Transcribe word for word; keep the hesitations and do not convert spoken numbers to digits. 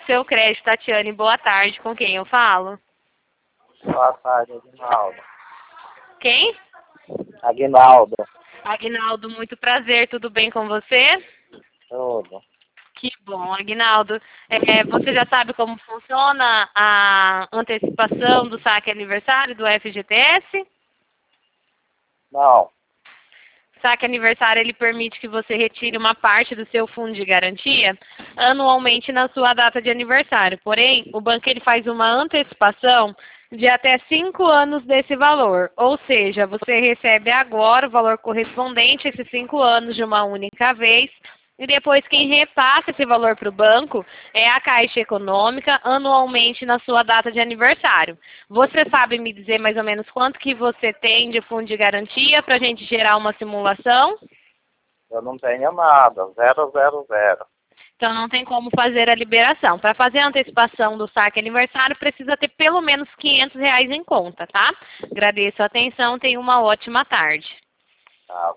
seu crédito, Tatiane. Boa tarde. Com quem eu falo? Boa tarde, Aguinaldo. Quem? Aguinaldo. Aguinaldo, muito prazer. Tudo bem com você? Tudo. Que bom, Aguinaldo. É, você já sabe como funciona a antecipação do saque aniversário do F G T S? Não. Saque aniversário, ele permite que você retire uma parte do seu fundo de garantia anualmente na sua data de aniversário. Porém, o banco ele faz uma antecipação de até cinco anos desse valor. Ou seja, você recebe agora o valor correspondente a esses cinco anos de uma única vez. E depois quem repassa esse valor para o banco é a Caixa Econômica anualmente na sua data de aniversário. Você sabe me dizer mais ou menos quanto que você tem de fundo de garantia para a gente gerar uma simulação? Eu não tenho nada. Zero, zero, zero. Então não tem como fazer a liberação. Para fazer a antecipação do saque aniversário, precisa ter pelo menos quinhentos reais em conta, tá? Agradeço a atenção, tenha uma ótima tarde. Tá.